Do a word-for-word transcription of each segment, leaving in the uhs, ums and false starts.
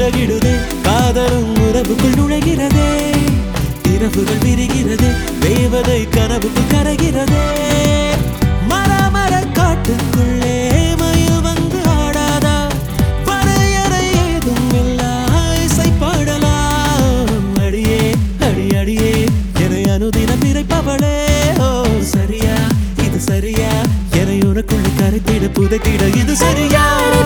பழகிடுதே காதலும் உறவுக்குள் நுழைகிறதே இரவுகள் விரிகிறதே தேவதை கனவுக்குள் கரைகிறதே மர மர காட்டுக்குள்ளே மயில் வந்து ஆடாதா வரையறை ஏதும் இல்லா இசை பாடலாம் அடியே அடி அடியே என்னை அனுதினம் இறைப்பவளே ஓ சரியா இது சரியா என்னை உனக்குள்ள கரைத்திட புதைத்திட இது சரியா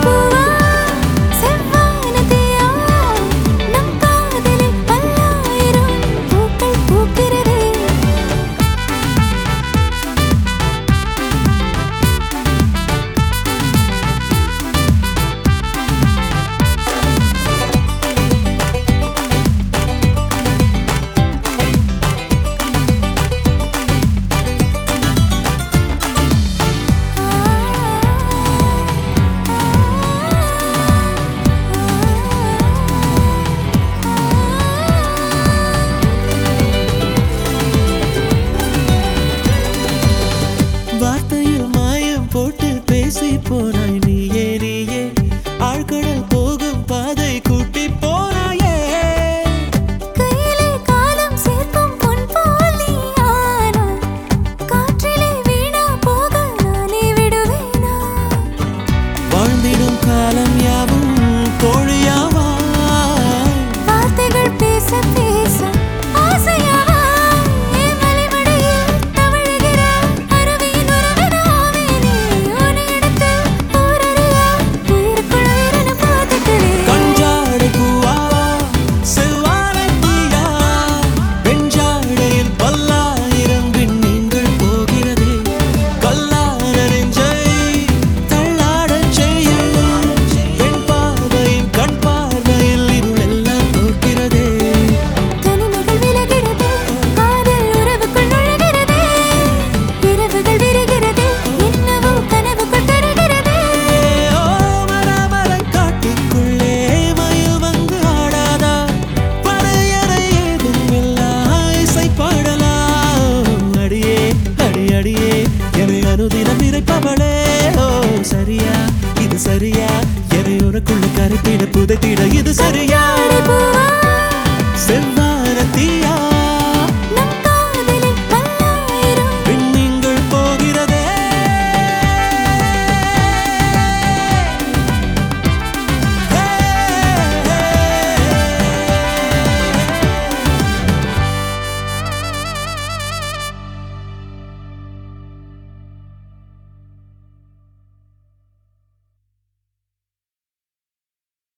வார்த்தையில் மாயம் போட்டு பேசி போனாய் நீயே நீயே ஆழ்கடல் போகும் பாதை கூட்டி போனாயே கையிலே காலம் சேர்க்கும் பொன் போல் நீ ஆனாய் காற்றிலே வீணா போக நானே விடுவேனா வாழ்ந்திடும் காலம் யாவும் கோழியாவாய் வார்த்தைகள் பேச பேச ஆசையாவாய் என் மலைமடியில் தவழுகிற அருவியின் உறவினாவே நீ உன்னை எடுத்து ஊரறியா உயிருக்குள் உயிரென பார்த்துக்கிறேன் கஞ்சாடை பூவா செவ்வாழை தீயா வெஞ்சாடையில் பல்லாயிரம் விண்மீன்கள் போகிறது கல்லான நெஞ்சை தள்ளாடச் செய்யும் என் பார்வையின் கண் பார்வையில் இருளெல்லாம் தோற்கிறதே தனிமைகள் விலகிறதே காதல் உறவுக்குள் நுழைகிறதே இரவுகள் விரிகிறதே என்னவோ கனவுக்குள் கரைகிறதே ஓ மர மர காட்டுக்குள்ளே மயில் வந்து ஆடாதா வரையறை ஏதும் இல்லா இசை பாடலாம் அடியே அடி அடியே என்னை அனுதினம் இறைப்பவளே